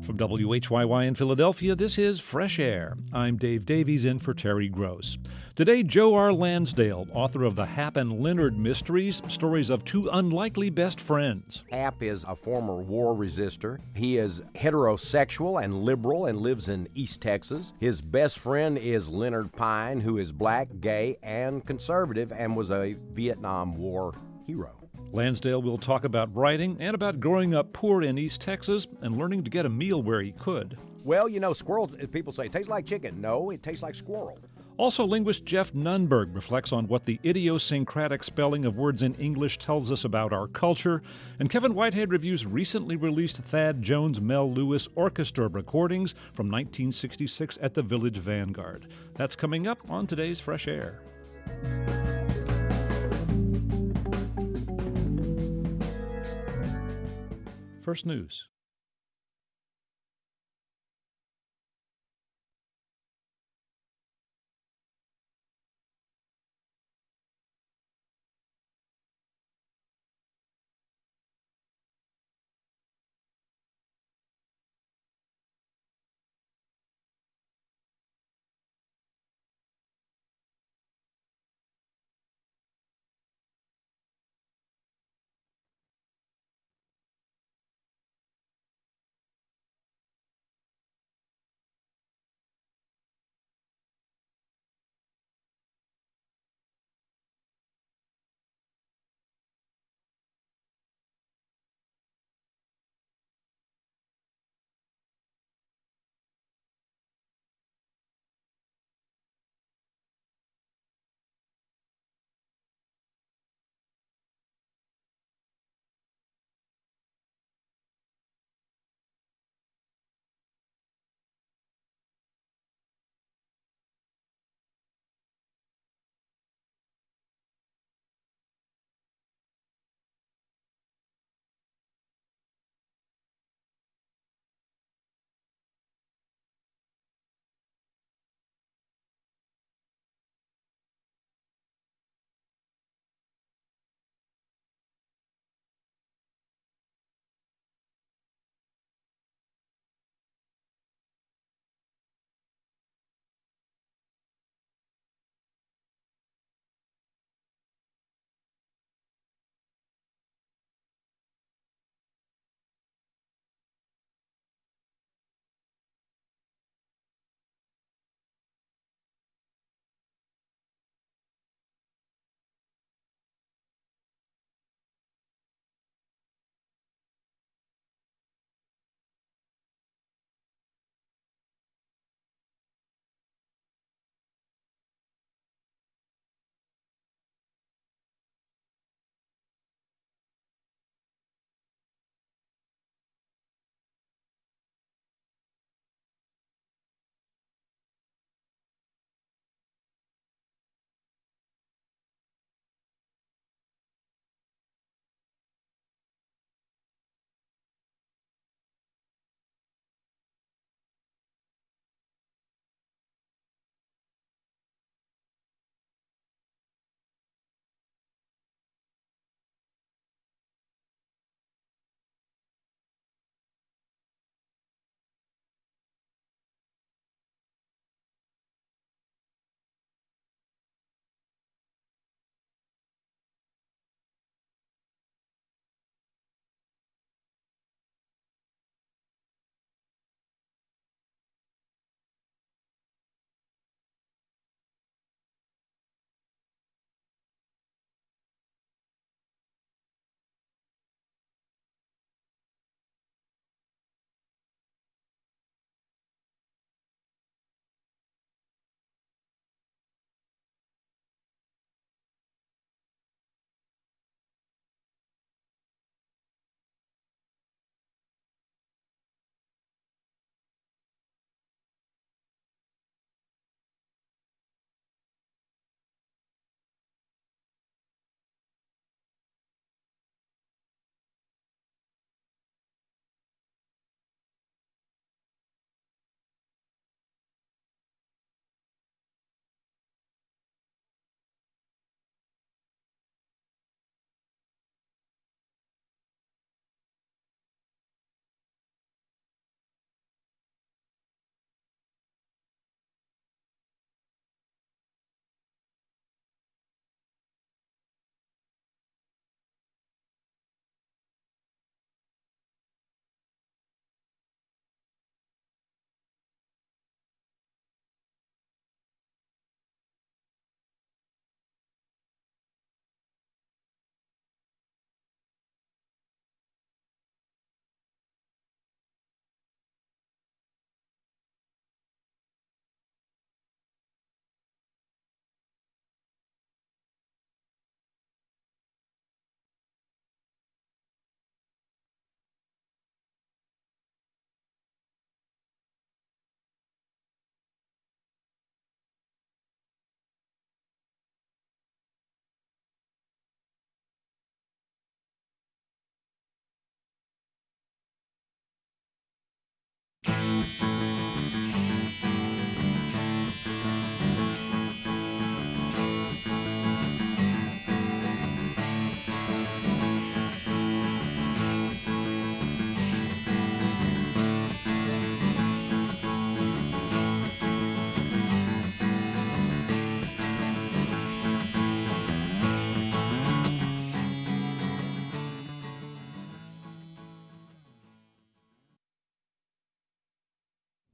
From WHYY in Philadelphia, this is Fresh Air. I'm Dave Davies in for Terry Gross. Today, Joe R. Lansdale, author of the Hap and Leonard Mysteries, stories of two unlikely best friends. Hap is a former war resistor. He is heterosexual and liberal and lives in East Texas. His best friend is Leonard Pine, who is black, gay, and conservative and was a Vietnam War hero. Lansdale will talk about writing and about growing up poor in East Texas and learning to get a meal where he could. Well, you know, squirrel, people say, it tastes like chicken. No, it tastes like squirrel. Also, linguist Jeff Nunberg reflects on what the idiosyncratic spelling of words in English tells us about our culture. And Kevin Whitehead reviews recently released Thad Jones Mel Lewis Orchestra recordings from 1966 at the Village Vanguard. That's coming up on today's Fresh Air. First News.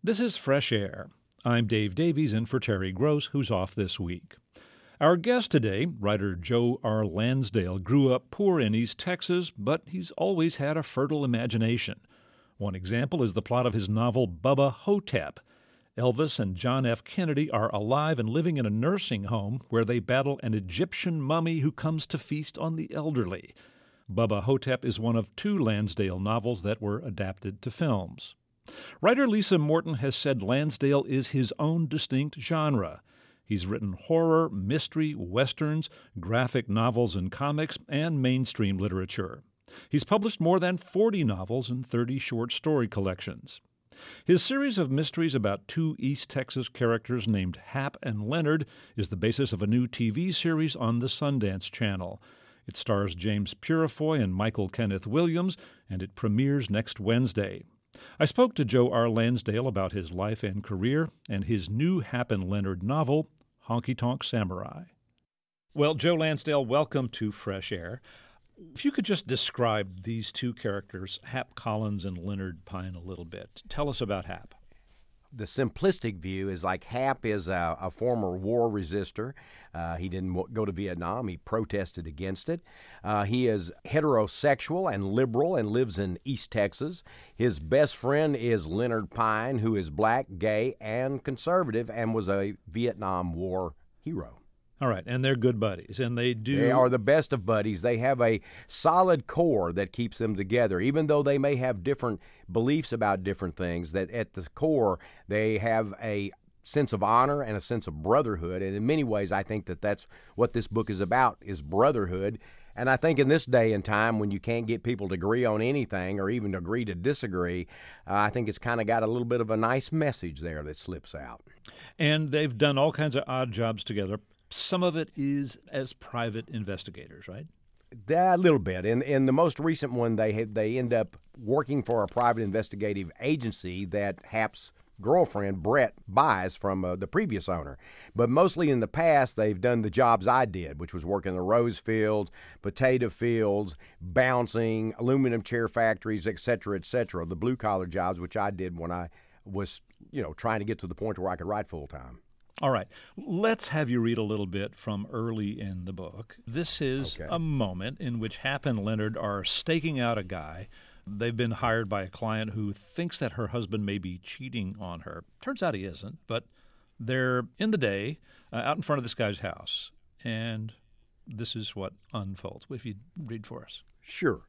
This is Fresh Air. I'm Dave Davies in for Terry Gross, who's off this week. Our guest today, writer Joe R. Lansdale, grew up poor in East Texas, but he's always had a fertile imagination. One example is the plot of his novel Bubba Ho-Tep. Elvis and John F. Kennedy are alive and living in a nursing home where they battle an Egyptian mummy who comes to feast on the elderly. Bubba Ho-Tep is one of 2 Lansdale novels that were adapted to films. Writer Lisa Morton has said Lansdale is his own distinct genre. He's written horror, mystery, westerns, graphic novels and comics, and mainstream literature. He's published more than 40 novels and 30 short story collections. His series of mysteries about 2 East Texas characters named Hap and Leonard is the basis of a new TV series on the Sundance Channel. It stars James Purefoy and Michael Kenneth Williams, and it premieres next Wednesday. I spoke to Joe R. Lansdale about his life and career and his new Hap and Leonard novel, Honky Tonk Samurai. Well, Joe Lansdale, welcome to Fresh Air. If you could just describe these 2 characters, Hap Collins and Leonard Pine, a little bit. Tell us about Hap. The simplistic view is like Hap is a former war resistor. He didn't go to Vietnam. He protested against it. He is heterosexual and liberal and lives in East Texas. His best friend is Leonard Pine, who is black, gay, and conservative and was a Vietnam War hero. All right, and they're good buddies, and They are the best of buddies. They have a solid core that keeps them together, even though they may have different beliefs about different things, that at the core, they have a sense of honor and a sense of brotherhood, and in many ways, I think that that's what this book is about, is brotherhood. And I think in this day and time, when you can't get people to agree on anything or even agree to disagree, I think it's kind of got a little bit of a nice message there that slips out. And they've done all kinds of odd jobs together. Some of it is as private investigators, right? A little bit. In the most recent one, they end up working for a private investigative agency that Hap's girlfriend, Brett, buys from the previous owner. But mostly in the past, they've done the jobs I did, which was working the rose fields, potato fields, bouncing, aluminum chair factories, et cetera, the blue-collar jobs, which I did when I was, trying to get to the point where I could write full-time. All right. Let's have you read a little bit from early in the book. This is a moment in which Hap and Leonard are staking out a guy. They've been hired by a client who thinks that her husband may be cheating on her. Turns out he isn't, but they're in the day out in front of this guy's house, and this is what unfolds. If you'd read for us. Sure.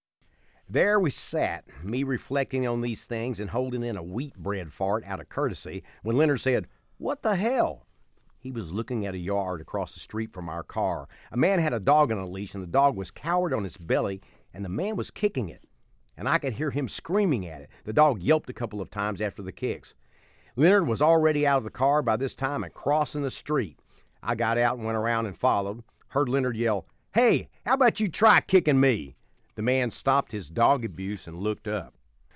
There we sat, me reflecting on these things and holding in a wheat bread fart out of courtesy, when Leonard said, "What the hell?" He was looking at a yard across the street from our car. A man had a dog on a leash, and the dog was cowered on its belly, and the man was kicking it. And I could hear him screaming at it. The dog yelped a couple of times after the kicks. Leonard was already out of the car by this time and crossing the street. I got out and went around and followed. Heard Leonard yell, "Hey, how about you try kicking me?" The man stopped his dog abuse and looked up.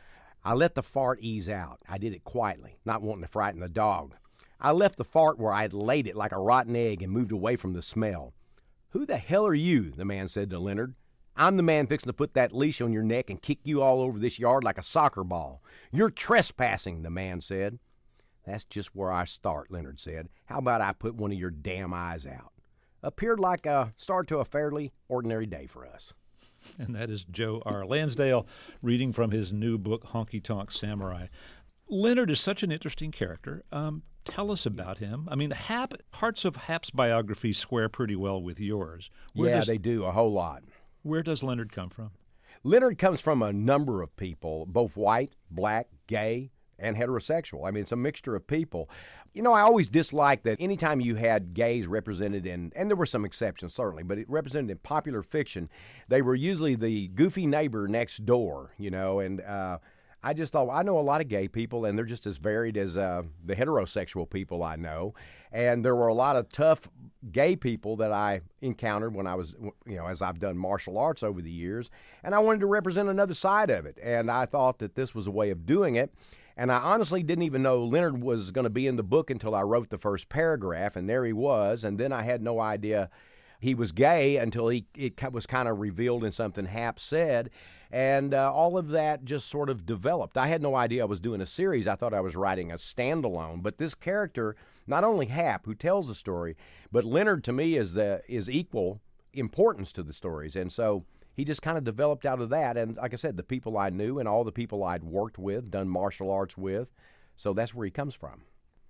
I let the fart ease out. I did it quietly, not wanting to frighten the dog. I left the fart where I had laid it like a rotten egg and moved away from the smell. "Who the hell are you?" the man said to Leonard. "I'm the man fixing to put that leash on your neck and kick you all over this yard like a soccer ball. You're trespassing," the man said. "That's just where I start," Leonard said. "How about I put one of your damn eyes out?" Appeared like a start to a fairly ordinary day for us. And that is Joe R. Lansdale reading from his new book, Honky Tonk Samurai. Leonard is such an interesting character. Tell us about him. I mean, parts of Hap's biography square pretty well with yours. They do, a whole lot. Where does Leonard come from? Leonard comes from a number of people, both white, black, gay, and heterosexual. I mean, it's a mixture of people. I always disliked that anytime you had gays represented in, and there were some exceptions certainly, but it represented in popular fiction, they were usually the goofy neighbor next door, and I just thought, I know a lot of gay people, and they're just as varied as the heterosexual people I know. And there were a lot of tough gay people that I encountered when I was, as I've done martial arts over the years. And I wanted to represent another side of it. And I thought that this was a way of doing it. And I honestly didn't even know Leonard was going to be in the book until I wrote the first paragraph, and there he was. And then I had no idea he was gay until it was kind of revealed in something Hap said. And all of that just sort of developed. I had no idea I was doing a series. I thought I was writing a standalone. But this character, not only Hap, who tells the story, but Leonard to me is equal importance to the stories. And so he just kind of developed out of that. And like I said, the people I knew and all the people I'd worked with, done martial arts with. So that's where he comes from.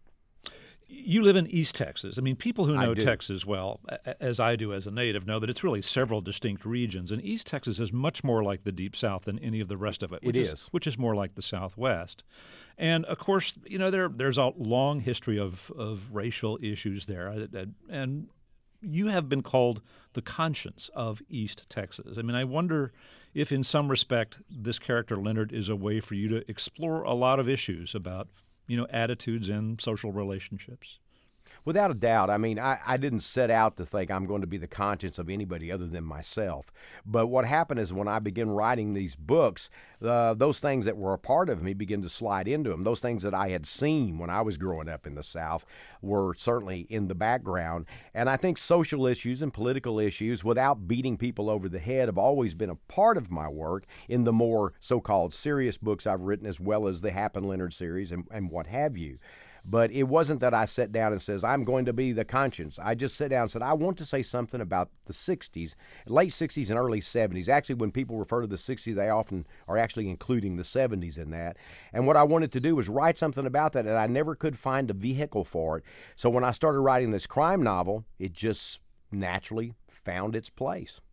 You live in East Texas. I mean, people who know do. Texas well, as I do as a native, know that it's really several distinct regions. And East Texas is much more like the Deep South than any of the rest of it. Which is more like the Southwest. And, of course, you know, there's a long history of racial issues there. And you have been called the conscience of East Texas. I mean, I wonder if in some respect this character Leonard is a way for you to explore a lot of issues about, you know, attitudes and social relationships. Without a doubt. I mean, I didn't set out to think I'm going to be the conscience of anybody other than myself. But what happened is when I began writing these books, those things that were a part of me began to slide into them. Those things that I had seen when I was growing up in the South were certainly in the background. And I think social issues and political issues, without beating people over the head, have always been a part of my work in the more so-called serious books I've written, as well as the Hap and Leonard series and what have you. But it wasn't that I sat down and says, I'm going to be the conscience. I just sat down and said, I want to say something about the 60s, late 60s and early 70s. Actually, when people refer to the 60s, they often are actually including the 70s in that. And what I wanted to do was write something about that, and I never could find a vehicle for it. So when I started writing this crime novel, it just naturally found its place.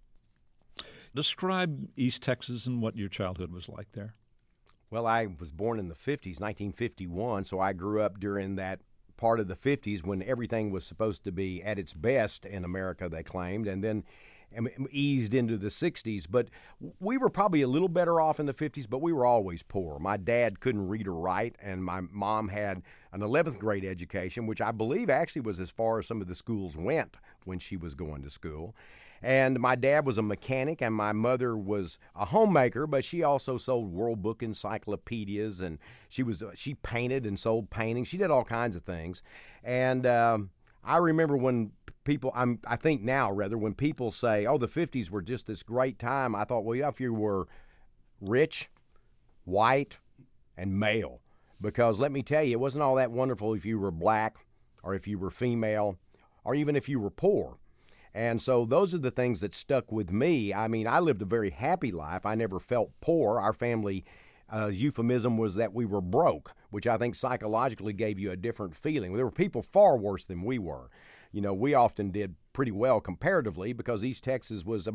Describe East Texas and what your childhood was like there. Well, I was born in the 50s, 1951, so I grew up during that part of the 50s when everything was supposed to be at its best in America, they claimed, and then eased into the 60s. But we were probably a little better off in the 50s, but we were always poor. My dad couldn't read or write, and my mom had an 11th grade education, which I believe actually was as far as some of the schools went when she was going to school. And my dad was a mechanic, and my mother was a homemaker, but she also sold World Book encyclopedias, and she painted and sold paintings. She did all kinds of things. And I remember when people, I think now rather, when people say, oh, the 50s were just this great time, I thought, well, yeah, if you were rich, white, and male. Because let me tell you, it wasn't all that wonderful if you were black or if you were female or even if you were poor. And so those are the things that stuck with me. I mean, I lived a very happy life. I never felt poor. Our family euphemism was that we were broke, which I think psychologically gave you a different feeling. There were people far worse than we were. You know, we often did pretty well comparatively because East Texas was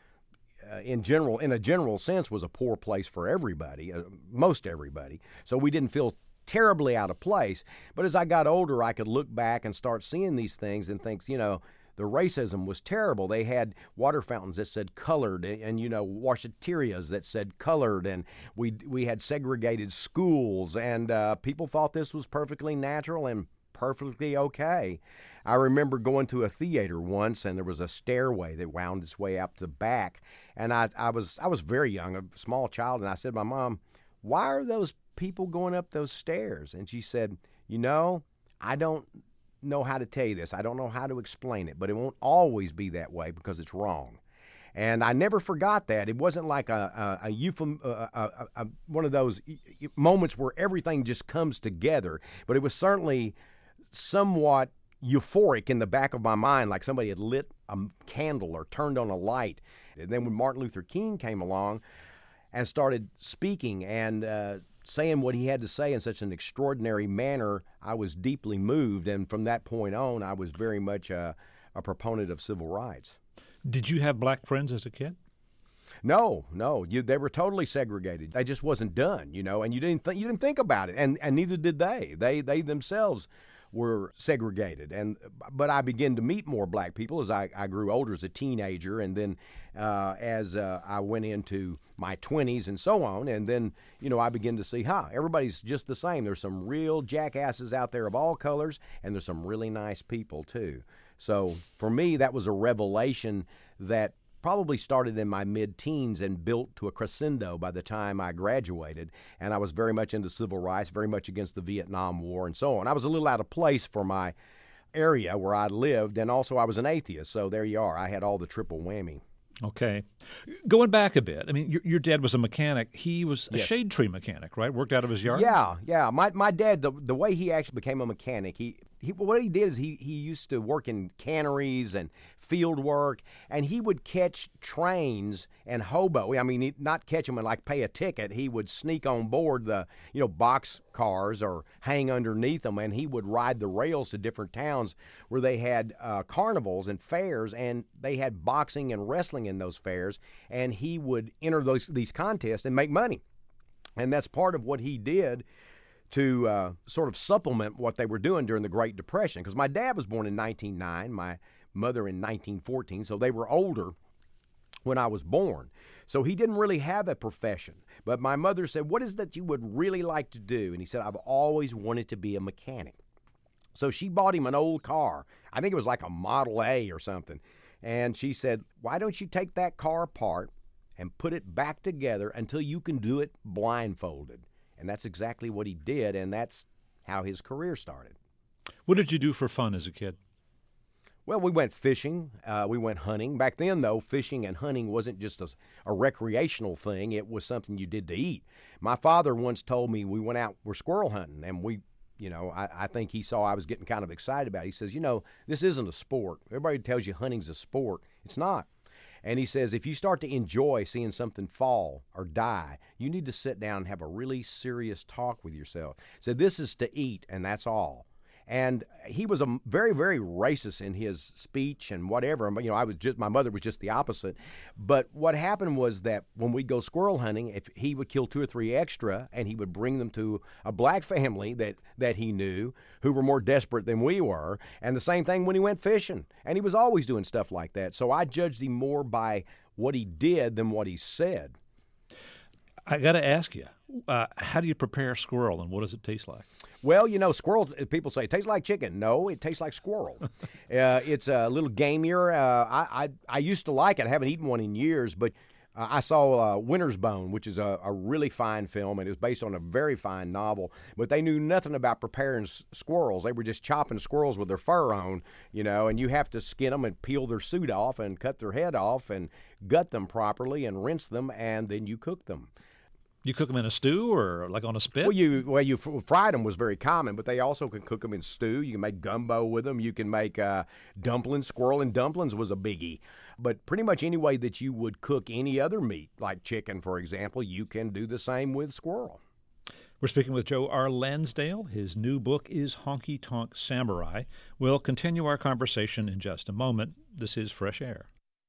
in a general sense, was a poor place for everybody, most everybody. So we didn't feel terribly out of place. But as I got older, I could look back and start seeing these things and think, you know, the racism was terrible. They had water fountains that said colored and you know, washaterias that said colored, and we had segregated schools, and people thought this was perfectly natural and perfectly okay. I remember going to a theater once, and there was a stairway that wound its way up the back, and I was very young, a small child, and I said to my mom, why are those people going up those stairs? And she said, you know, I don't know how to tell you this. I don't know how to explain it, but it won't always be that way because it's wrong. And I never forgot that. It wasn't like a one of those moments where everything just comes together, but it was certainly somewhat euphoric in the back of my mind, like somebody had lit a candle or turned on a light. And then when Martin Luther King came along and started speaking and saying what he had to say in such an extraordinary manner, I was deeply moved. And from that point on, I was very much a proponent of civil rights. Did you have black friends as a kid? No. They were totally segregated. They just wasn't done, you know, and you didn't think about it, and neither did they. They themselves were segregated. But I began to meet more black people as I grew older as a teenager, and then as I went into my 20s and so on, and then, you know, I began to see, everybody's just the same. There's some real jackasses out there of all colors, and there's some really nice people too. So for me, that was a revelation that probably started in my mid-teens and built to a crescendo by the time I graduated. And I was very much into civil rights, very much against the Vietnam War and so on. I was a little out of place for my area where I lived, and also I was an atheist. So there you are. I had all the triple whammy. Okay. Going back a bit, I mean, your dad was a mechanic. He was a shade tree mechanic, right? Worked out of his yard? Yeah. My dad, the way he actually became a mechanic, what he did is he used to work in canneries and field work, and he would catch trains and hobo. I mean, not catch them and like pay a ticket. He would sneak on board the box cars or hang underneath them, and he would ride the rails to different towns where they had carnivals and fairs, and they had boxing and wrestling in those fairs, and he would enter these contests and make money. And that's part of what he did to sort of supplement what they were doing during the Great Depression. Because my dad was born in 1909, my mother in 1914, so they were older when I was born. So he didn't really have a profession. But my mother said, "What is that you would really like to do?" And he said, "I've always wanted to be a mechanic." So she bought him an old car. I think it was like a Model A or something. And she said, "Why don't you take that car apart and put it back together until you can do it blindfolded?" And that's exactly what he did, and that's how his career started. What did you do for fun as a kid? Well, we went fishing. We went hunting. Back then, though, fishing and hunting wasn't just a recreational thing. It was something you did to eat. My father once told me we're squirrel hunting, and I think he saw I was getting kind of excited about it. He says, this isn't a sport. Everybody tells you hunting's a sport. It's not. And he says, if you start to enjoy seeing something fall or die, you need to sit down and have a really serious talk with yourself. He said, this is to eat, and that's all. And he was a very, very racist in his speech and whatever. My mother was just the opposite. But what happened was that when we'd go squirrel hunting, if he would kill 2 or 3 extra, and he would bring them to a black family that he knew who were more desperate than we were. And the same thing when he went fishing. And he was always doing stuff like that. So I judged him more by what he did than what he said. I got to ask you, how do you prepare squirrel, and what does it taste like? Well, squirrel, people say, it tastes like chicken. No, it tastes like squirrel. It's a little gamier. I used to like it. I haven't eaten one in years, but I saw Winter's Bone, which is a really fine film, and it was based on a very fine novel. But they knew nothing about preparing squirrels. They were just chopping squirrels with their fur on, and you have to skin them and peel their suit off and cut their head off and gut them properly and rinse them, and then you cook them. You cook them in a stew or like on a spit? You fried them was very common, but they also can cook them in stew. You can make gumbo with them. You can make dumplings. Squirrel and dumplings was a biggie. But pretty much any way that you would cook any other meat, like chicken, for example, you can do the same with squirrel. We're speaking with Joe R. Lansdale. His new book is Honky Tonk Samurai. We'll continue our conversation in just a moment. This is Fresh Air.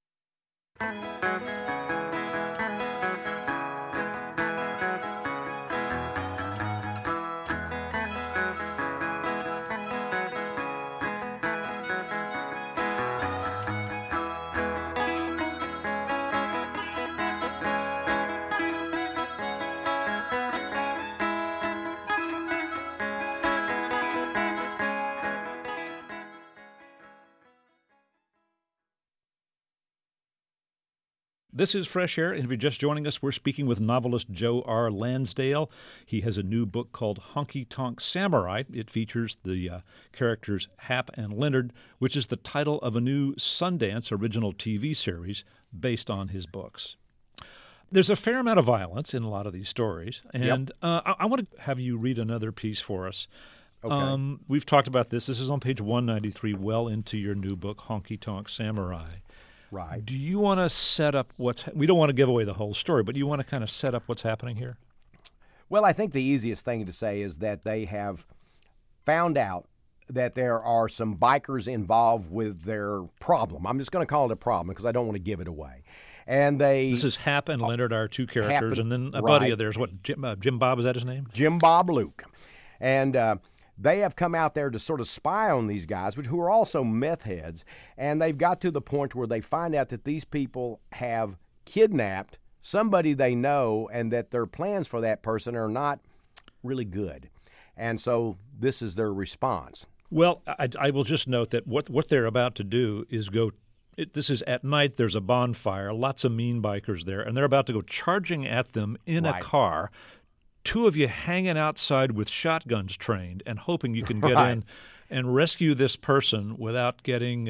This is Fresh Air, and if you're just joining us, we're speaking with novelist Joe R. Lansdale. He has a new book called Honky Tonk Samurai. It features the characters Hap and Leonard, which is the title of a new Sundance original TV series based on his books. There's a fair amount of violence in a lot of these stories, and I want to have you read another piece for us. Okay. We've talked about this. This is on page 193, well into your new book, Honky Tonk Samurai. Right. Do you want to set up we don't want to give away the whole story, but do you want to kind of set up what's happening here? Well, I think the easiest thing to say is that they have found out that there are some bikers involved with their problem. I'm just going to call it a problem because I don't want to give it away. And this is Hap and Leonard, our two characters, and then a buddy of theirs. What, Jim Bob, is that his name? Jim Bob Luke. And they have come out there to sort of spy on these guys, who are also meth heads, and they've got to the point where they find out that these people have kidnapped somebody they know and that their plans for that person are not really good. And so this is their response. Well, I will just note that what they're about to do is this is at night, there's a bonfire, lots of mean bikers there, and they're about to go charging at them in a car. Two of you hanging outside with shotguns trained and hoping you can get in and rescue this person without getting,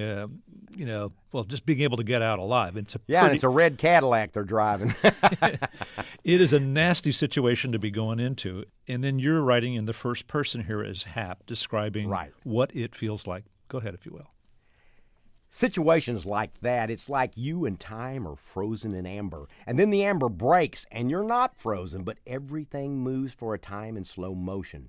just being able to get out alive. And it's a red Cadillac they're driving. It is a nasty situation to be going into. And then you're writing in the first person here as Hap, describing what it feels like. Go ahead, if you will. Situations like that, it's like you and time are frozen in amber. And then the amber breaks, and you're not frozen, but everything moves for a time in slow motion.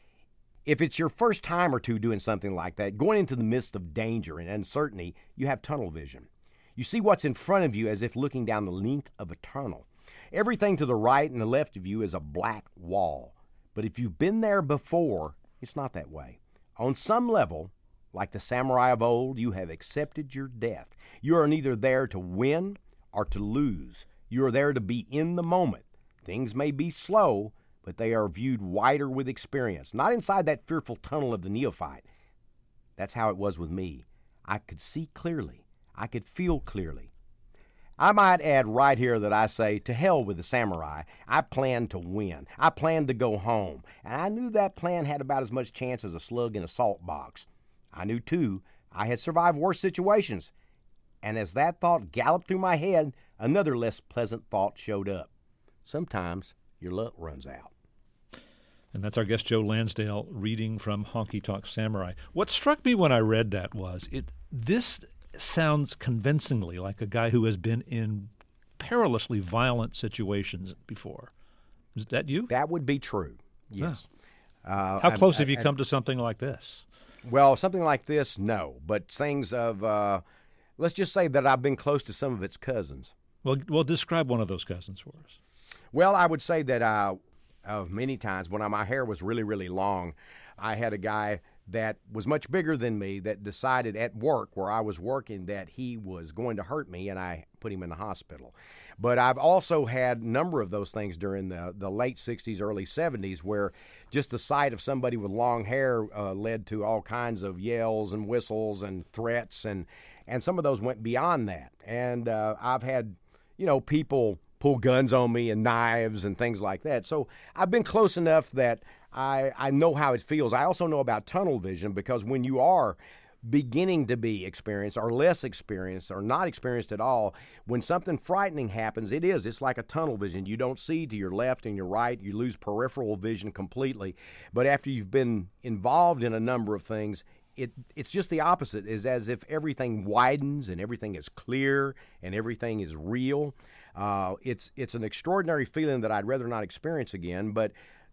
If it's your first time or two doing something like that, going into the midst of danger and uncertainty, you have tunnel vision. You see what's in front of you as if looking down the length of a tunnel. Everything to the right and the left of you is a black wall. But if you've been there before, it's not that way. On some level, like the samurai of old, you have accepted your death. You are neither there to win or to lose. You are there to be in the moment. Things may be slow, but they are viewed wider with experience, not inside that fearful tunnel of the neophyte. That's how it was with me. I could see clearly. I could feel clearly. I might add right here that I say, to hell with the samurai. I planned to win. I planned to go home. And I knew that plan had about as much chance as a slug in a salt box. I knew, too, I had survived worse situations. And as that thought galloped through my head, another less pleasant thought showed up. Sometimes your luck runs out. And that's our guest, Joe Lansdale, reading from Honky Tonk Samurai. What struck me when I read that was, this sounds convincingly like a guy who has been in perilously violent situations before. Is that you? That would be true, yes. How close have you come to something like this? Well, something like this, no. But things of, let's just say that I've been close to some of its cousins. Well, describe one of those cousins for us. Well, I would say that many times when my hair was really, really long, I had a guy that was much bigger than me that decided at work where I was working that he was going to hurt me, and I put him in the hospital. But I've also had a number of those things during the late 60s, early 70s, where just the sight of somebody with long hair led to all kinds of yells and whistles and threats, and some of those went beyond that. And I've had, people pull guns on me and knives and things like that. So I've been close enough that I know how it feels. I also know about tunnel vision, because when you are beginning to be experienced or less experienced or not experienced at all, when something frightening happens, it's like a tunnel vision. You don't see to your left and your right. You lose peripheral vision completely. But after you've been involved in a number of things, it's just the opposite. It's as if everything widens and everything is clear and everything is real. It's an extraordinary feeling that I'd rather not experience again, but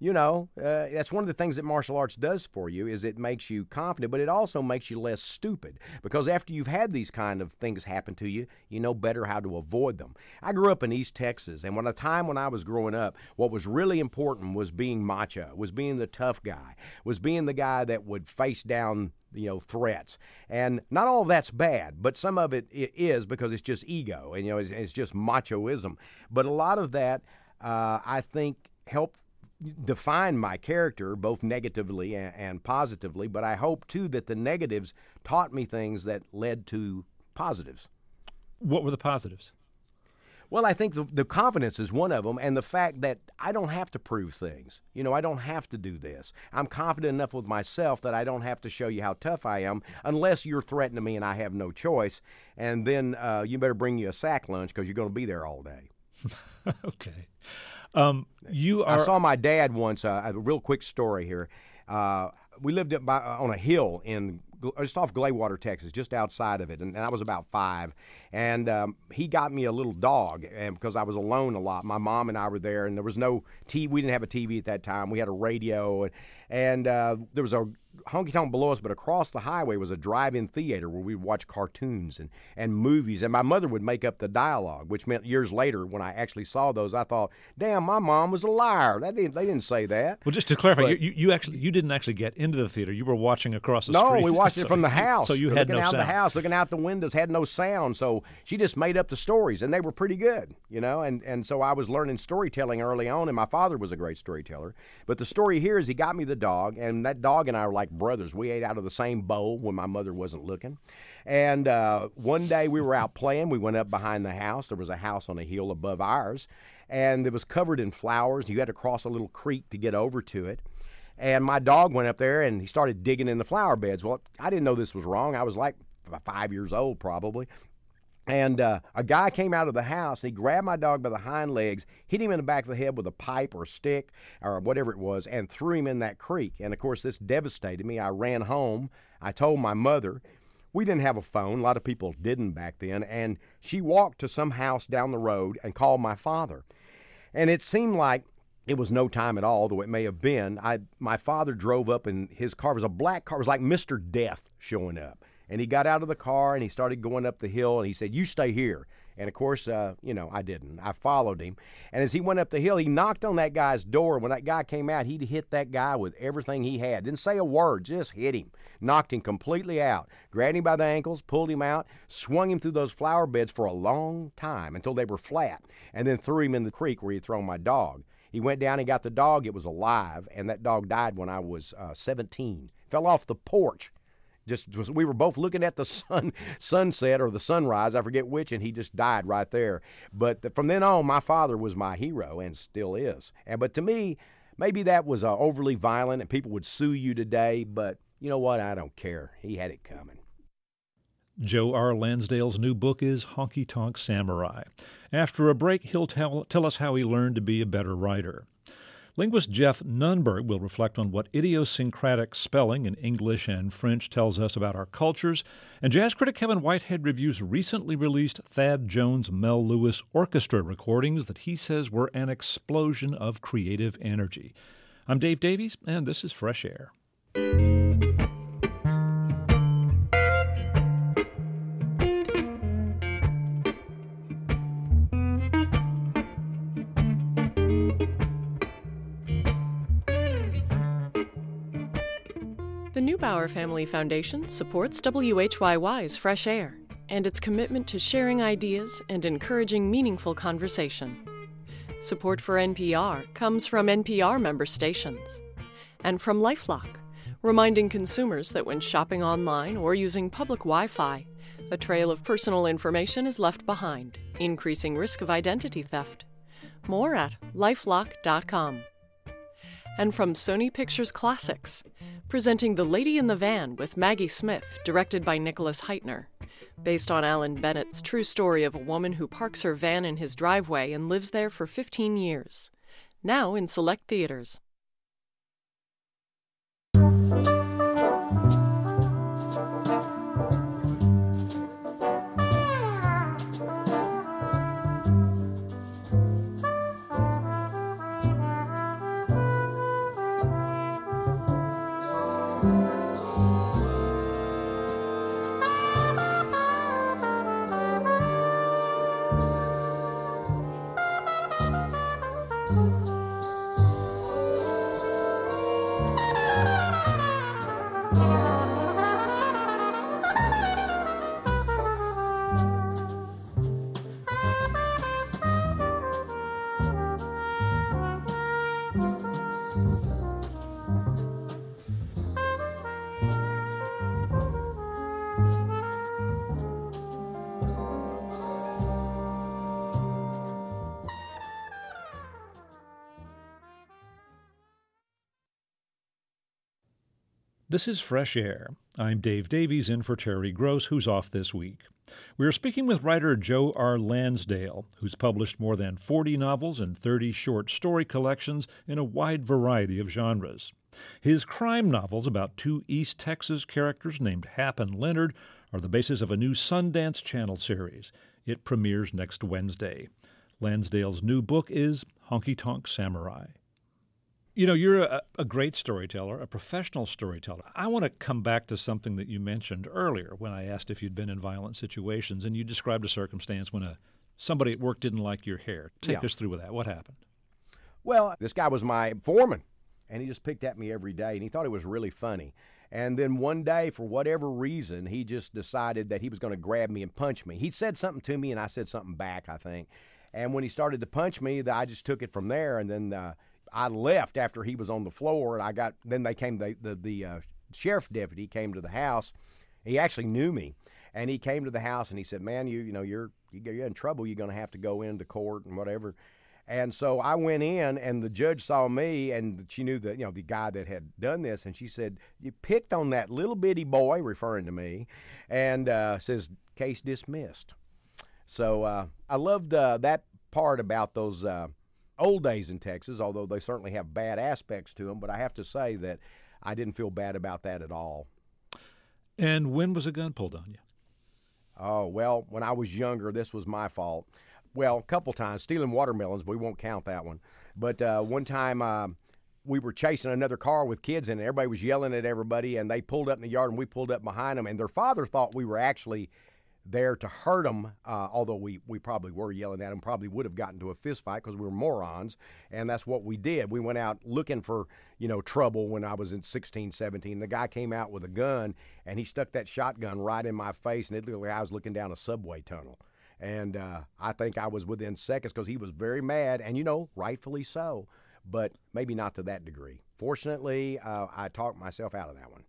that's one of the things that martial arts does for you, is it makes you confident, but it also makes you less stupid, because after you've had these kind of things happen to you, you know better how to avoid them. I grew up in East Texas, and when I was growing up, what was really important was being macho, was being the tough guy, was being the guy that would face down threats. And not all of that's bad, but some of it is, because it's just ego, and it's just machoism. But a lot of that, I think, helped define my character, both negatively and positively, but I hope, too, that the negatives taught me things that led to positives. What were the positives? Well, I think the confidence is one of them, and the fact that I don't have to prove things. I don't have to do this. I'm confident enough with myself that I don't have to show you how tough I am, unless you're threatening me and I have no choice, and then you better bring you a sack lunch, because you're going to be there all day. Okay. I saw my dad once. A real quick story here. We lived on a hill just off Glaywater, Texas, just outside of it, and I was about 5. And he got me a little dog, and because I was alone a lot. My mom and I were there, and there was no TV. We didn't have a TV at that time. We had a radio, and there was a honky tonk below us, but across the highway was a drive-in theater where we'd watch cartoons and movies, and my mother would make up the dialogue, which meant years later when I actually saw those, I thought, damn, my mom was a liar. They didn't say that. Well, just to clarify, you didn't actually get into the theater. You were watching across the street. No, we watched it from the house. So you had no sound. Looking out the house, looking out the windows, had no sound. So she just made up the stories, and they were pretty good, and so I was learning storytelling early on, and my father was a great storyteller. But the story here is he got me the dog, and that dog and I were like brothers. We ate out of the same bowl when my mother wasn't looking. And one day we were out playing. We went up behind the house. There was a house on a hill above ours, and it was covered in flowers. You had to cross a little creek to get over to it. And my dog went up there and he started digging in the flower beds. Well, I didn't know this was wrong. I was like 5 years old probably. And a guy came out of the house, and he grabbed my dog by the hind legs, hit him in the back of the head with a pipe or a stick or whatever it was, and threw him in that creek. And, of course, this devastated me. I ran home. I told my mother. We didn't have a phone. A lot of people didn't back then. And she walked to some house down the road and called my father. And it seemed like it was no time at all, though it may have been. My father drove up in his car. It was a black car. It was like Mr. Death showing up. And he got out of the car, and he started going up the hill, and he said, "You stay here." And, of course, I didn't. I followed him. And as he went up the hill, he knocked on that guy's door. When that guy came out, he'd hit that guy with everything he had. Didn't say a word, just hit him. Knocked him completely out. Grabbed him by the ankles, pulled him out, swung him through those flower beds for a long time until they were flat, and then threw him in the creek where he'd thrown my dog. He went down and got the dog. It was alive, and that dog died when I was 17. Fell off the porch. We were both looking at the sunset or the sunrise, I forget which, and he just died right there. But from then on, my father was my hero and still is. But to me, maybe that was overly violent and people would sue you today, but you know what? I don't care. He had it coming. Joe R. Lansdale's new book is Honky Tonk Samurai. After a break, he'll tell us how he learned to be a better writer. Linguist Jeff Nunberg will reflect on what idiosyncratic spelling in English and French tells us about our cultures, and jazz critic Kevin Whitehead reviews recently released Thad Jones Mel Lewis orchestra recordings that he says were an explosion of creative energy. I'm Dave Davies, and this is Fresh Air. The Neubauer Family Foundation supports WHYY's Fresh Air and its commitment to sharing ideas and encouraging meaningful conversation. Support for NPR comes from NPR member stations and from LifeLock, reminding consumers that when shopping online or using public Wi-Fi, a trail of personal information is left behind, increasing risk of identity theft. More at lifelock.com. And from Sony Pictures Classics, presenting The Lady in the Van with Maggie Smith, directed by Nicholas Heitner, based on Alan Bennett's true story of a woman who parks her van in his driveway and lives there for 15 years. Now in select theaters. This is Fresh Air. I'm Dave Davies, in for Terry Gross, who's off this week. We are speaking with writer Joe R. Lansdale, who's published more than 40 novels and 30 short story collections in a wide variety of genres. His crime novels about two East Texas characters named Hap and Leonard are the basis of a new Sundance Channel series. It premieres next Wednesday. Lansdale's new book is Honky Tonk Samurai. You know, you're a great storyteller, a professional storyteller. I want to come back to something that you mentioned earlier when I asked if you'd been in violent situations, and you described a circumstance when somebody at work didn't like your hair. Take us through with that. What happened? Well, this guy was my foreman, and he just picked at me every day, and he thought it was really funny. And then one day, for whatever reason, he just decided that he was going to grab me and punch me. He'd said something to me, and I said something back, I think. And when he started to punch me, I just took it from there, and then I left after he was on the floor, and then they came, the sheriff deputy came to the house. He actually knew me, and he came to the house and he said, "Man, you're in trouble. You're going to have to go into court and whatever." And so I went in, and the judge saw me, and she knew that, the guy that had done this, and she said, "You picked on that little bitty boy," referring to me, and says, "Case dismissed." So I loved that part about those old days in Texas, although they certainly have bad aspects to them, but I have to say that I didn't feel bad about that at all. And when was a gun pulled on you? Oh, well, when I was younger, this was my fault. Well, a couple times, stealing watermelons, but we won't count that one. But one time we were chasing another car with kids in it. Everybody was yelling at everybody, and they pulled up in the yard, and we pulled up behind them. And their father thought we were actually there to hurt them, although we probably were yelling at them, probably would have gotten to a fist fight because we were morons, and that's what we did. We went out looking for, trouble when I was in 16, 17. The guy came out with a gun, and he stuck that shotgun right in my face, and it looked like I was looking down a subway tunnel. And I think I was within seconds because he was very mad, and, rightfully so, but maybe not to that degree. Fortunately, I talked myself out of that one.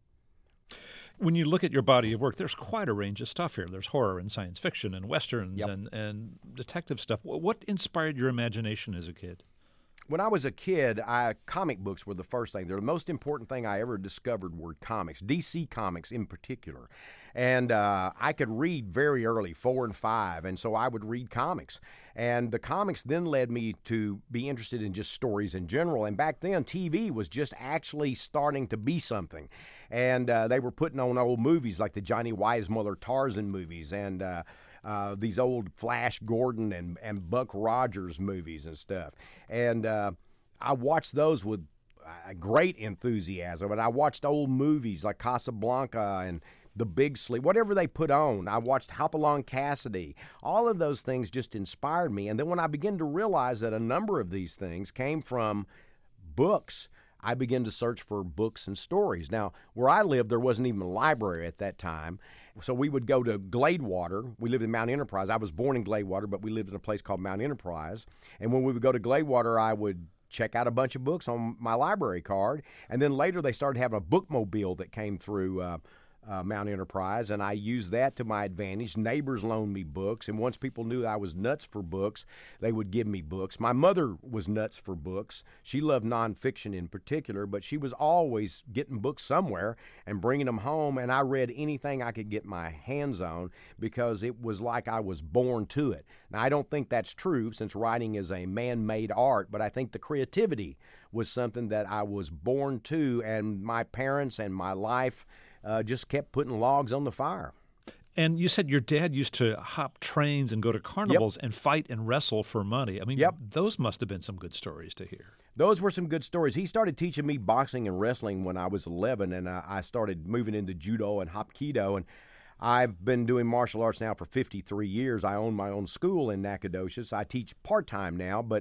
When you look at your body of work, there's quite a range of stuff here. There's horror and science fiction and westerns and detective stuff. What inspired your imagination as a kid? When I was a kid, comic books were the first thing. They're the most important thing I ever discovered were comics, DC Comics in particular. And I could read very early, 4 and 5, and so I would read comics. And the comics then led me to be interested in just stories in general. And back then, TV was just actually starting to be something. And they were putting on old movies like the Johnny Weissmuller Tarzan movies and these old Flash Gordon and Buck Rogers movies and stuff. And I watched those with great enthusiasm. And I watched old movies like Casablanca and The Big Sleep, whatever they put on. I watched Hopalong Cassidy. All of those things just inspired me. And then when I began to realize that a number of these things came from books, I began to search for books and stories. Now, where I lived, there wasn't even a library at that time. So we would go to Gladewater. We lived in Mount Enterprise. I was born in Gladewater, but we lived in a place called Mount Enterprise. And when we would go to Gladewater, I would check out a bunch of books on my library card. And then later they started having a bookmobile that came through Mount Enterprise, and I used that to my advantage. Neighbors loaned me books, and once people knew I was nuts for books, they would give me books. My mother was nuts for books. She loved nonfiction in particular, but she was always getting books somewhere and bringing them home, and I read anything I could get my hands on because it was like I was born to it. Now, I don't think that's true since writing is a man-made art, but I think the creativity was something that I was born to, and my parents and my life just kept putting logs on the fire. And you said your dad used to hop trains and go to carnivals and fight and wrestle for money. I mean, those must have been some good stories to hear. Those were some good stories. He started teaching me boxing and wrestling when I was 11, and I started moving into judo and hapkido, and I've been doing martial arts now for 53 years. I own my own school in Nacogdoches. I teach part-time now, but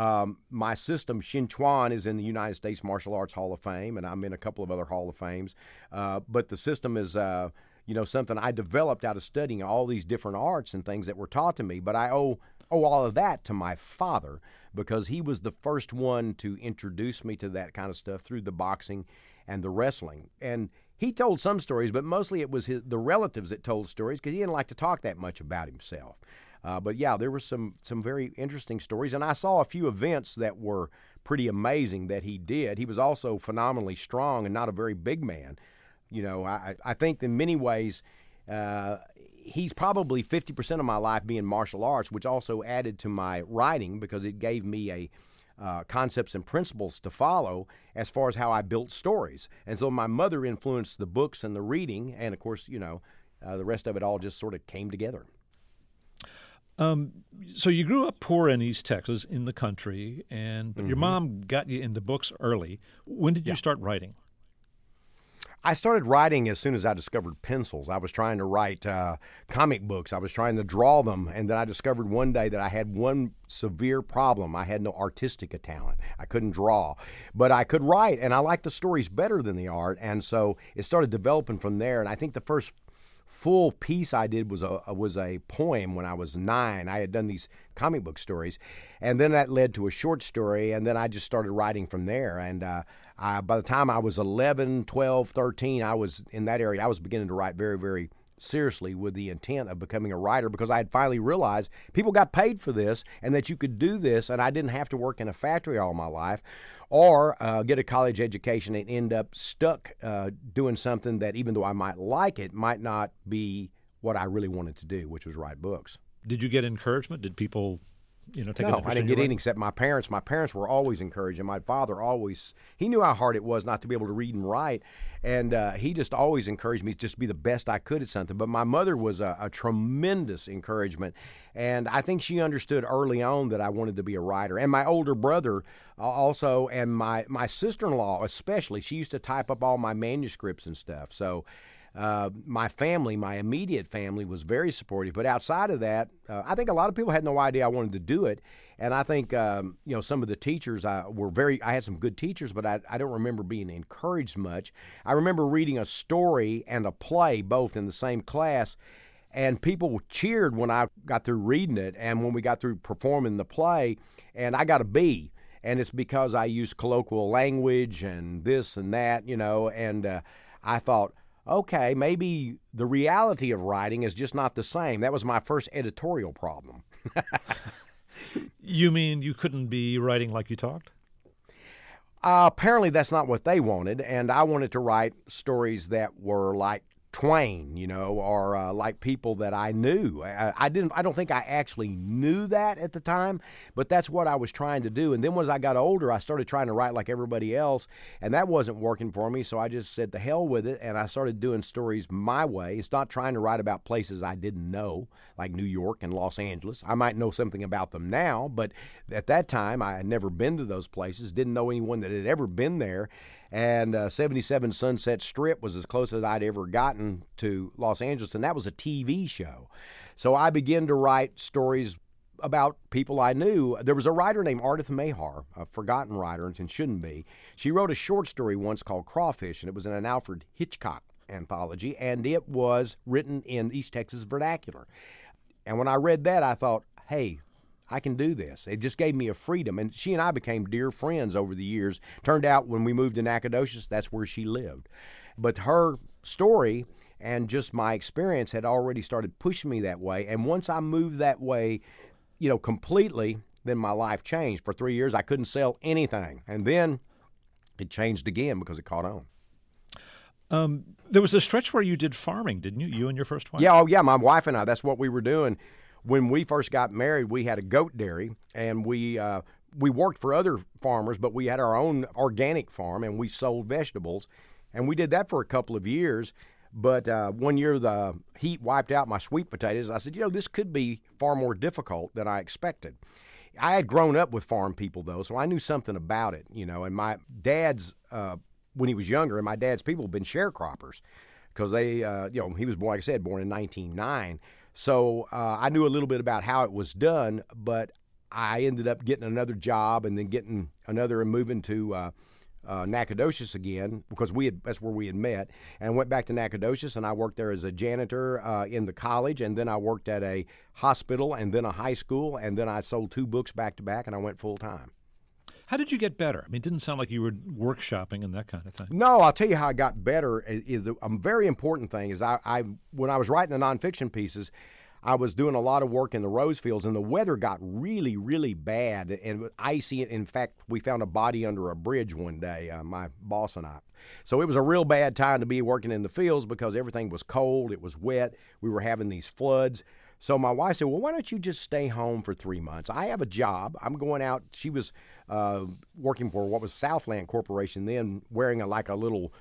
my system, Shin Chuan, is in the United States Martial Arts Hall of Fame, and I'm in a couple of other Hall of Fames. But the system is, something I developed out of studying all these different arts and things that were taught to me. But I owe all of that to my father because he was the first one to introduce me to that kind of stuff through the boxing and the wrestling. And he told some stories, but mostly it was the relatives that told stories because he didn't like to talk that much about himself. But yeah, there were some very interesting stories, and I saw a few events that were pretty amazing that he did. He was also phenomenally strong and not a very big man. I think in many ways he's probably 50% of my life being martial arts, which also added to my writing because it gave me concepts and principles to follow as far as how I built stories. And so my mother influenced the books and the reading, and of course, the rest of it all just sort of came together. So you grew up poor in East Texas, in the country, but your mom got you into books early. When did you start writing? I started writing as soon as I discovered pencils. I was trying to write comic books. I was trying to draw them, and then I discovered one day that I had one severe problem. I had no artistic talent. I couldn't draw, but I could write, and I liked the stories better than the art, and so it started developing from there. And I think the first full piece I did was a poem when I was 9. I had done these comic book stories, and then that led to a short story, and then I just started writing from there. And by the time I was 11, 12, 13, I was in that area. I was beginning to write very, very seriously with the intent of becoming a writer because I had finally realized people got paid for this and that you could do this and I didn't have to work in a factory all my life or get a college education and end up stuck doing something that even though I might like it, might not be what I really wanted to do, which was write books. Did you get encouragement? Did people, take an interest No, I didn't in get your any except my parents. My parents were always encouraging. My father always, he knew how hard it was not to be able to read and write, and he just always encouraged me to just be the best I could at something. But my mother was a tremendous encouragement, and I think she understood early on that I wanted to be a writer. And my older brother also, and my sister-in-law especially, she used to type up all my manuscripts and stuff. So my family, my immediate family, was very supportive. But outside of that, I think a lot of people had no idea I wanted to do it. And I think, some of the teachers I had some good teachers, but I don't remember being encouraged much. I remember reading a story and a play both in the same class, and people cheered when I got through reading it and when we got through performing the play, and I got a B. And it's because I used colloquial language and this and that, and I thought, okay, maybe the reality of writing is just not the same. That was my first editorial problem. You mean you couldn't be writing like you talked? Apparently that's not what they wanted, and I wanted to write stories that were like Twain, or like people that I knew. I don't think I actually knew that at the time, but that's what I was trying to do. And then as I got older, I started trying to write like everybody else, and that wasn't working for me. So I just said the hell with it, and I started doing stories my way. It's not trying to write about places I didn't know, like New York and Los Angeles. I might know something about them now, but at that time I had never been to those places, didn't know anyone that had ever been there. And 77 Sunset Strip was as close as I'd ever gotten to Los Angeles, and that was a TV show. So I began to write stories about people I knew. There was a writer named Ardith Mahar, a forgotten writer, and shouldn't be. She wrote a short story once called Crawfish, and it was in an Alfred Hitchcock anthology, and it was written in East Texas vernacular. And when I read that, I thought, hey, I can do this. It just gave me a freedom. And she and I became dear friends over the years. Turned out when we moved to Nacogdoches, that's where she lived. But her story and just my experience had already started pushing me that way. And once I moved that way, completely, then my life changed. For 3 years, I couldn't sell anything. And then it changed again because it caught on. There was a stretch where you did farming, didn't you? You and your first wife? Yeah, my wife and I, that's what we were doing. When we first got married, we had a goat dairy, and we worked for other farmers, but we had our own organic farm, and we sold vegetables, and we did that for a couple of years. But one year the heat wiped out my sweet potatoes. I said, this could be far more difficult than I expected. I had grown up with farm people, though, so I knew something about it, and my dad's, when he was younger, and my dad's people had been sharecroppers because they, he was, like I said, born in 1909. So I knew a little bit about how it was done, but I ended up getting another job and then getting another and moving to Nacogdoches again because that's where we had met, and went back to Nacogdoches, and I worked there as a janitor in the college, and then I worked at a hospital and then a high school, and then I sold 2 books back to back, and I went full time. How did you get better? I mean, it didn't sound like you were workshopping and that kind of thing. No, I'll tell you how I got better. Is a very important thing is I when I was writing the nonfiction pieces, I was doing a lot of work in the rose fields, and the weather got really, really bad and icy. In fact, we found a body under a bridge one day, my boss and I. So it was a real bad time to be working in the fields because everything was cold, it was wet, we were having these floods. So my wife said, well, why don't you just stay home for 3 months? I have a job. I'm going out. She was working for what was Southland Corporation then, wearing a little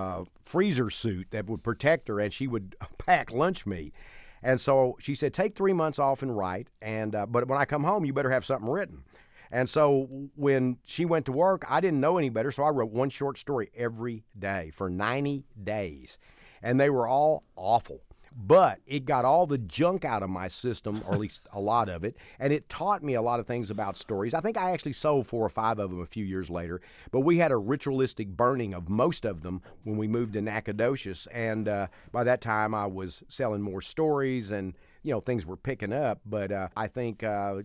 freezer suit that would protect her, and she would pack lunch meat. And so she said, take 3 months off and write, and but when I come home, you better have something written. And so when she went to work, I didn't know any better, so I wrote one short story every day for 90 days. And they were all awful. But it got all the junk out of my system, or at least a lot of it, and it taught me a lot of things about stories. I think I actually sold 4 or 5 of them a few years later, but we had a ritualistic burning of most of them when we moved to Nacogdoches, and by that time I was selling more stories, and things were picking up. But I think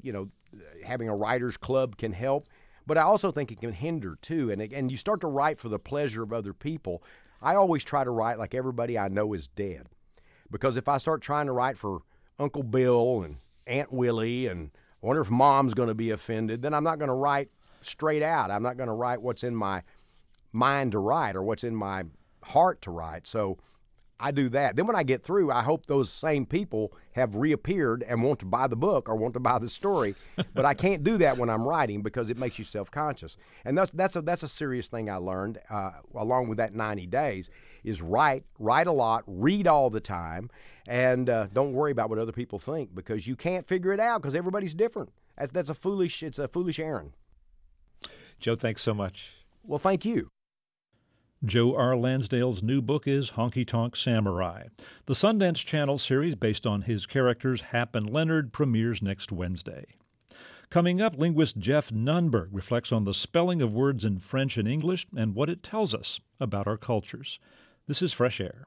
having a writer's club can help, but I also think it can hinder too. And you start to write for the pleasure of other people. I always try to write like everybody I know is dead, Because if I start trying to write for Uncle Bill and Aunt Willie and I wonder if Mom's going to be offended, then I'm not going to write straight out. I'm not going to write what's in my mind to write or what's in my heart to write. So I do that. Then when I get through, I hope those same people have reappeared and want to buy the book or want to buy the story. But I can't do that when I'm writing because it makes you self-conscious. And that's a serious thing I learned along with that 90 days is write a lot, read all the time, and don't worry about what other people think because you can't figure it out because everybody's different. It's a foolish errand. Joe, thanks so much. Well, thank you. Joe R. Lansdale's new book is Honky Tonk Samurai. The Sundance Channel series based on his characters Hap and Leonard premieres next Wednesday. Coming up, linguist Jeff Nunberg reflects on the spelling of words in French and English and what it tells us about our cultures. This is Fresh Air.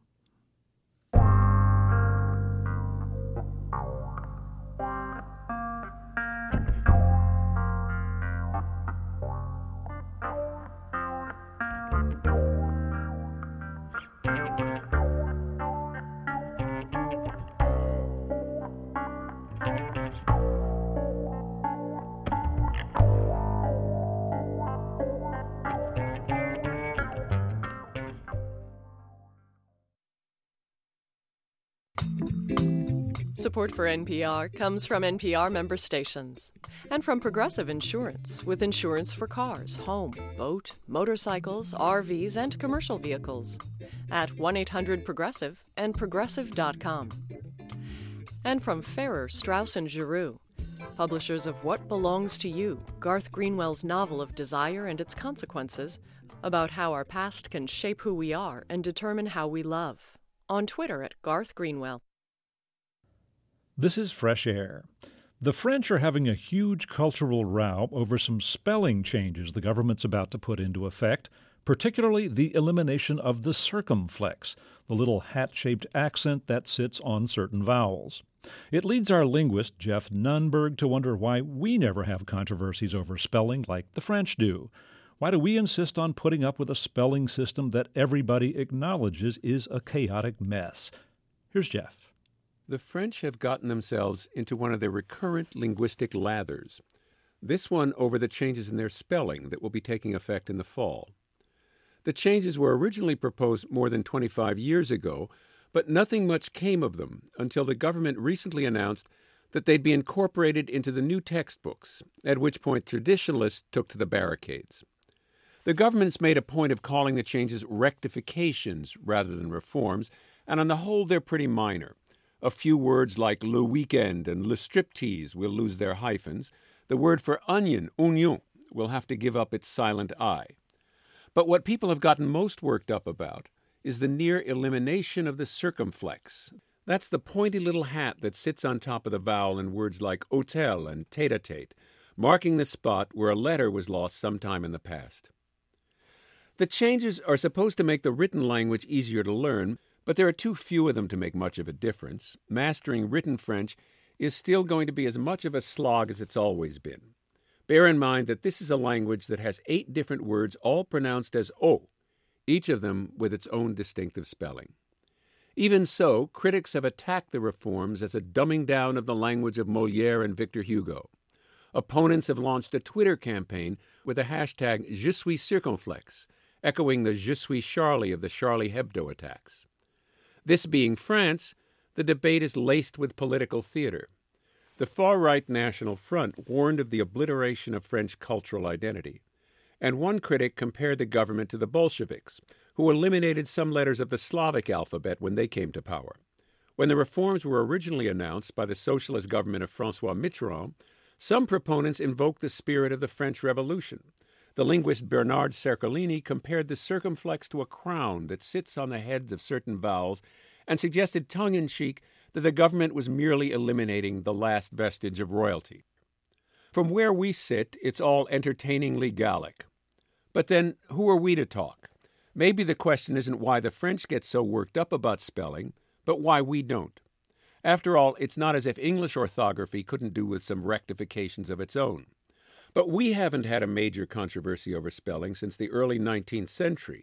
Support for NPR comes from NPR member stations and from Progressive Insurance, with insurance for cars, home, boat, motorcycles, RVs, and commercial vehicles at 1-800-PROGRESSIVE and Progressive.com. And from Ferrer, Strauss & Giroux, publishers of What Belongs to You, Garth Greenwell's novel of desire and its consequences, about how our past can shape who we are and determine how we love. On Twitter at Garth Greenwell. This is Fresh Air. The French are having a huge cultural row over some spelling changes the government's about to put into effect, particularly the elimination of the circumflex, the little hat-shaped accent that sits on certain vowels. It leads our linguist, Jeff Nunberg, to wonder why we never have controversies over spelling like the French do. Why do we insist on putting up with a spelling system that everybody acknowledges is a chaotic mess? Here's Jeff. The French have gotten themselves into one of their recurrent linguistic lathers, this one over the changes in their spelling that will be taking effect in the fall. The changes were originally proposed more than 25 years ago, but nothing much came of them until the government recently announced that they'd be incorporated into the new textbooks, at which point traditionalists took to the barricades. The government's made a point of calling the changes rectifications rather than reforms, and on the whole they're pretty minor. A few words like le weekend and le striptease will lose their hyphens. The word for onion, oignon, will have to give up its silent I. But what people have gotten most worked up about is the near elimination of the circumflex. That's the pointy little hat that sits on top of the vowel in words like hôtel and tête-à-tête, marking the spot where a letter was lost sometime in the past. The changes are supposed to make the written language easier to learn, but there are too few of them to make much of a difference. Mastering written French is still going to be as much of a slog as it's always been. Bear in mind that this is a language that has 8 different words all pronounced as O, each of them with its own distinctive spelling. Even so, critics have attacked the reforms as a dumbing down of the language of Molière and Victor Hugo. Opponents have launched a Twitter campaign with the hashtag Je suis circonflexe, echoing the Je suis Charlie of the Charlie Hebdo attacks. This being France, the debate is laced with political theater. The far-right National Front warned of the obliteration of French cultural identity, and one critic compared the government to the Bolsheviks, who eliminated some letters of the Slavic alphabet when they came to power. When the reforms were originally announced by the socialist government of François Mitterrand, some proponents invoked the spirit of the French Revolution. The linguist Bernard Cercolini compared the circumflex to a crown that sits on the heads of certain vowels and suggested tongue-in-cheek that the government was merely eliminating the last vestige of royalty. From where we sit, it's all entertainingly Gallic. But then, who are we to talk? Maybe the question isn't why the French get so worked up about spelling, but why we don't. After all, it's not as if English orthography couldn't do with some rectifications of its own. But we haven't had a major controversy over spelling since the early 19th century,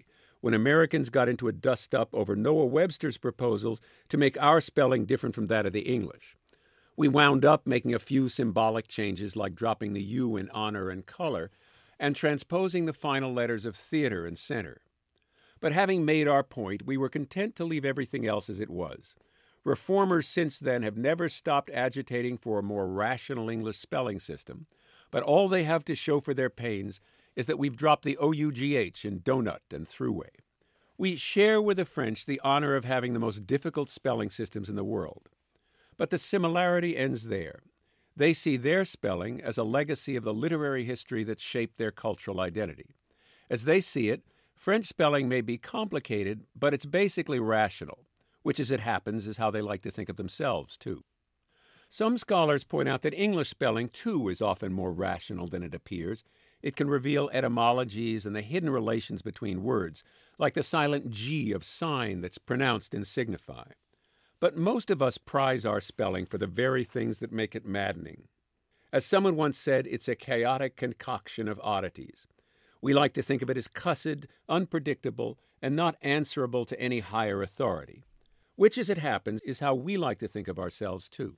when Americans got into a dust-up over Noah Webster's proposals to make our spelling different from that of the English. We wound up making a few symbolic changes like dropping the U in honor and color and transposing the final letters of theater and center. But having made our point, we were content to leave everything else as it was. Reformers since then have never stopped agitating for a more rational English spelling system, but all they have to show for their pains is that we've dropped the OUGH in donut and throughway. We share with the French the honor of having the most difficult spelling systems in the world. But the similarity ends there. They see their spelling as a legacy of the literary history that shaped their cultural identity. As they see it, French spelling may be complicated, but it's basically rational, which, as it happens, is how they like to think of themselves, too. Some scholars point out that English spelling, too, is often more rational than it appears. It can reveal etymologies and the hidden relations between words, like the silent G of sign that's pronounced in signify. But most of us prize our spelling for the very things that make it maddening. As someone once said, it's a chaotic concoction of oddities. We like to think of it as cussed, unpredictable, and not answerable to any higher authority, which, as it happens, is how we like to think of ourselves, too.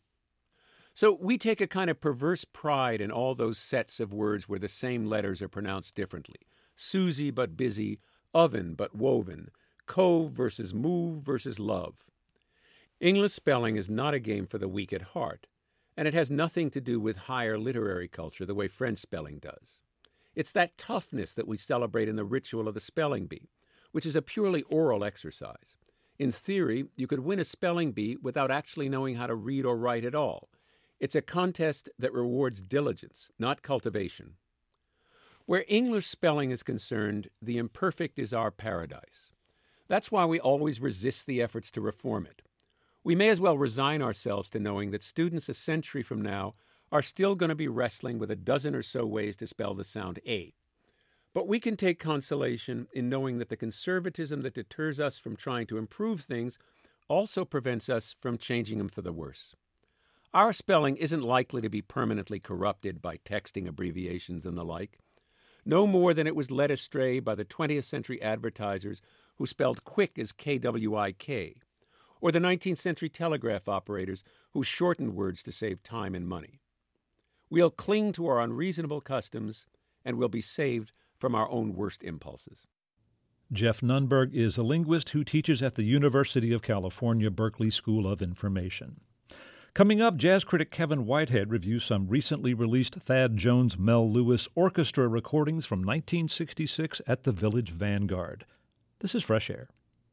So we take a kind of perverse pride in all those sets of words where the same letters are pronounced differently. Susie but busy, oven but woven, cove versus move versus love. English spelling is not a game for the weak at heart, and it has nothing to do with higher literary culture the way French spelling does. It's that toughness that we celebrate in the ritual of the spelling bee, which is a purely oral exercise. In theory, you could win a spelling bee without actually knowing how to read or write at all. It's a contest that rewards diligence, not cultivation. Where English spelling is concerned, the imperfect is our paradise. That's why we always resist the efforts to reform it. We may as well resign ourselves to knowing that students a century from now are still going to be wrestling with a dozen or so ways to spell the sound A. But we can take consolation in knowing that the conservatism that deters us from trying to improve things also prevents us from changing them for the worse. Our spelling isn't likely to be permanently corrupted by texting abbreviations and the like, no more than it was led astray by the 20th century advertisers who spelled quick as KWIK, or the 19th century telegraph operators who shortened words to save time and money. We'll cling to our unreasonable customs, and we'll be saved from our own worst impulses. Jeff Nunberg is a linguist who teaches at the University of California, Berkeley School of Information. Coming up, jazz critic Kevin Whitehead reviews some recently released Thad Jones Mel Lewis orchestra recordings from 1966 at the Village Vanguard. This is Fresh Air.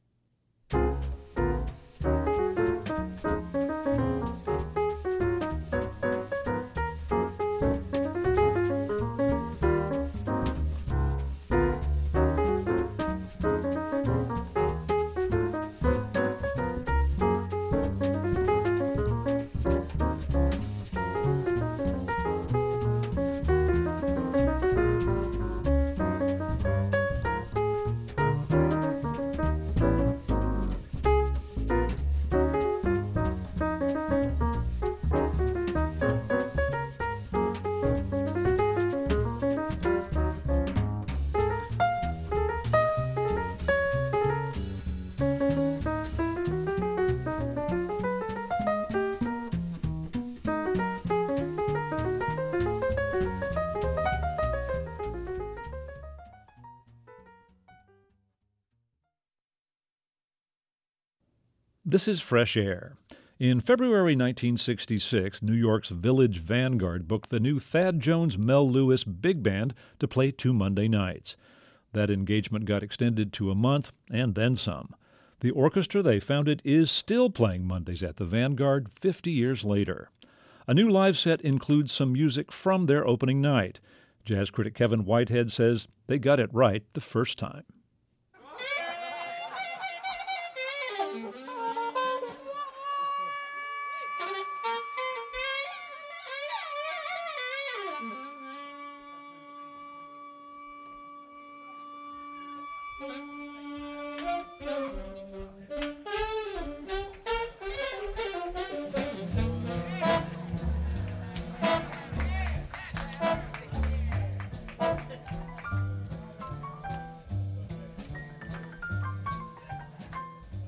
This is Fresh Air. In February 1966, New York's Village Vanguard booked the new Thad Jones Mel Lewis Big Band to play 2 Monday nights. That engagement got extended to a month and then some. The orchestra they founded is still playing Mondays at the Vanguard 50 years later. A new live set includes some music from their opening night. Jazz critic Kevin Whitehead says they got it right the first time.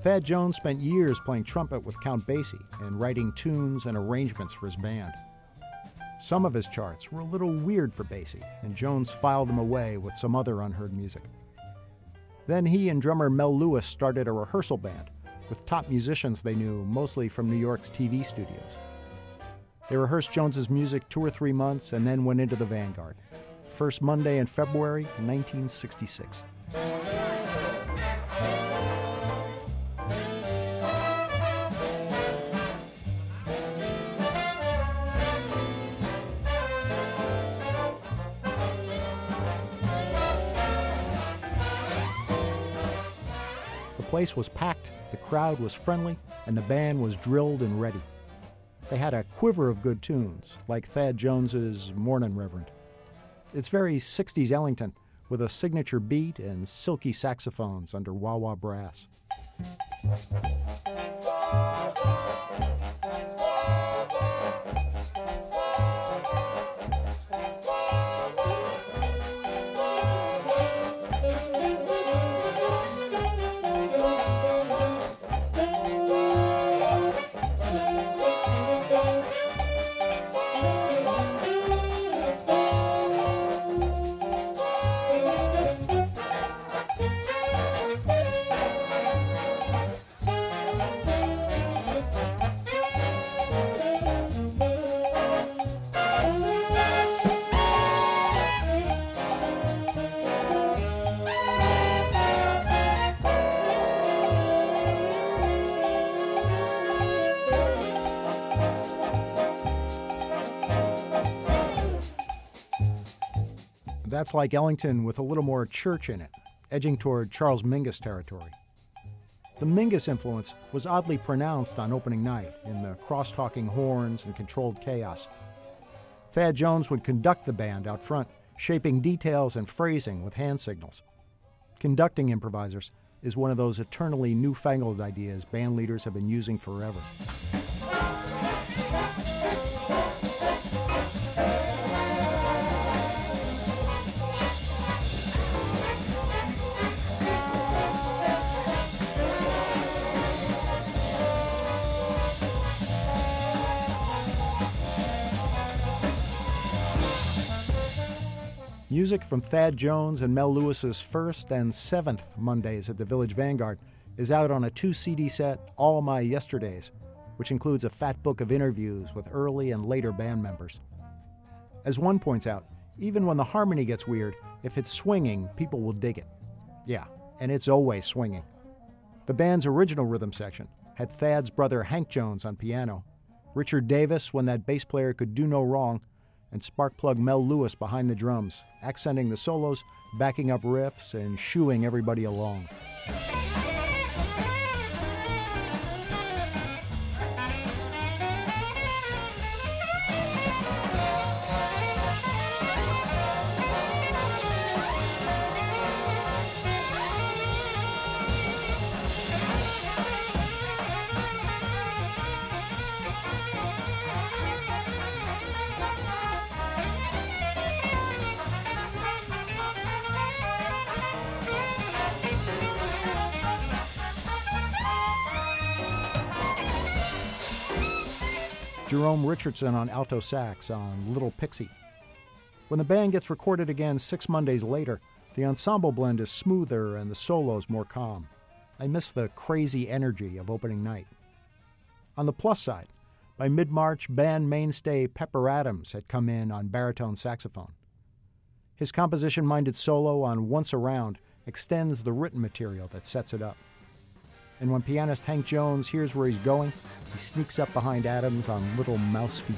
Thad Jones spent years playing trumpet with Count Basie and writing tunes and arrangements for his band. Some of his charts were a little weird for Basie, and Jones filed them away with some other unheard music. Then he and drummer Mel Lewis started a rehearsal band with top musicians they knew, mostly from New York's TV studios. They rehearsed Jones's music 2 or 3 months and then went into the Vanguard. First Monday in February 1966. The place was packed, the crowd was friendly, and the band was drilled and ready. They had a quiver of good tunes, like Thad Jones's Mornin' Reverend. It's very 60s Ellington, with a signature beat and silky saxophones under wah-wah brass. That's like Ellington with a little more church in it, edging toward Charles Mingus territory. The Mingus influence was oddly pronounced on opening night in the cross-talking horns and controlled chaos. Thad Jones would conduct the band out front, shaping details and phrasing with hand signals. Conducting improvisers is one of those eternally newfangled ideas band leaders have been using forever. Music from Thad Jones and Mel Lewis's first and seventh Mondays at the Village Vanguard is out on a 2-CD set, All My Yesterdays, which includes a fat book of interviews with early and later band members. As one points out, even when the harmony gets weird, if it's swinging, people will dig it. Yeah, and it's always swinging. The band's original rhythm section had Thad's brother Hank Jones on piano, Richard Davis when that bass player could do no wrong, and Sparkplug Mel Lewis behind the drums, accenting the solos, backing up riffs, and shooing everybody along. Jerome Richardson on alto sax on Little Pixie. When the band gets recorded again 6 Mondays later, the ensemble blend is smoother and the solos more calm. I miss the crazy energy of opening night. On the plus side, by mid-March, band mainstay Pepper Adams had come in on baritone saxophone. His composition-minded solo on Once Around extends the written material that sets it up. And when pianist Hank Jones hears where he's going, he sneaks up behind Adams on little mouse feet.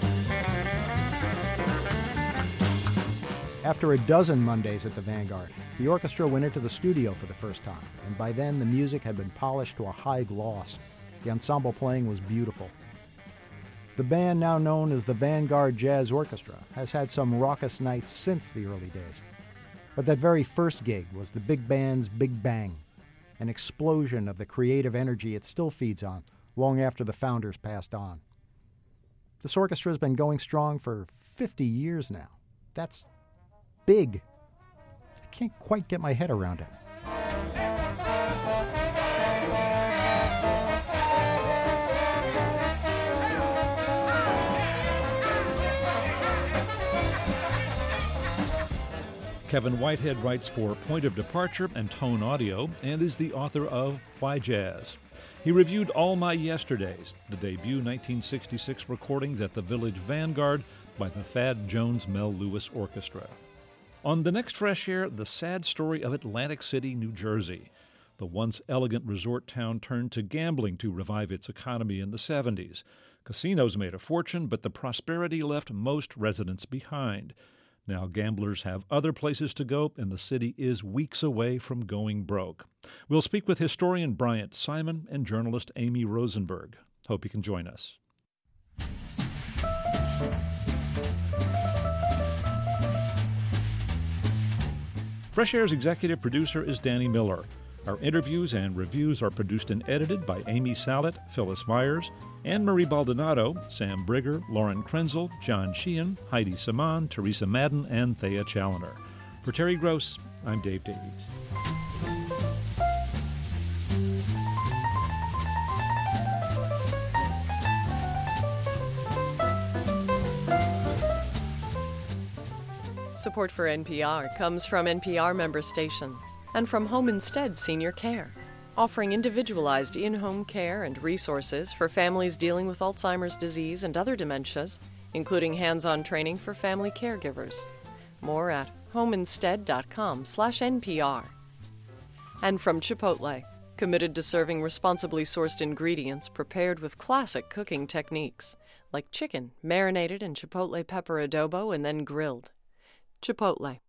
After a dozen Mondays at the Vanguard, The orchestra went into the studio for the first time, and by then the music had been polished to a high gloss. The ensemble playing was beautiful. The band, now known as the Vanguard Jazz Orchestra, has had some raucous nights since the early days. But that very first gig was the big band's Big Bang, an explosion of the creative energy it still feeds on long after the founders passed on. This orchestra has been going strong for 50 years now. That's big. I can't quite get my head around it. Kevin Whitehead writes for Point of Departure and Tone Audio and is the author of Why Jazz. He reviewed All My Yesterdays, the debut 1966 recordings at the Village Vanguard by the Thad Jones Mel Lewis Orchestra. On the next Fresh Air, the sad story of Atlantic City, New Jersey. The once elegant resort town turned to gambling to revive its economy in the 70s. Casinos made a fortune, but the prosperity left most residents behind. Now gamblers have other places to go, and the city is weeks away from going broke. We'll speak with historian Bryant Simon and journalist Amy Rosenberg. Hope you can join us. Fresh Air's executive producer is Danny Miller. Our interviews and reviews are produced and edited by Amy Salet, Phyllis Myers, Anne-Marie Baldonado, Sam Brigger, Lauren Krenzel, John Sheehan, Heidi Saman, Teresa Madden, and Thea Challoner. For Terry Gross, I'm Dave Davies. Support for NPR comes from NPR member stations and from Home Instead Senior Care, offering individualized in-home care and resources for families dealing with Alzheimer's disease and other dementias, including hands-on training for family caregivers. More at homeinstead.com/NPR. And from Chipotle, committed to serving responsibly sourced ingredients prepared with classic cooking techniques, like chicken marinated in Chipotle pepper adobo and then grilled. Chipotle,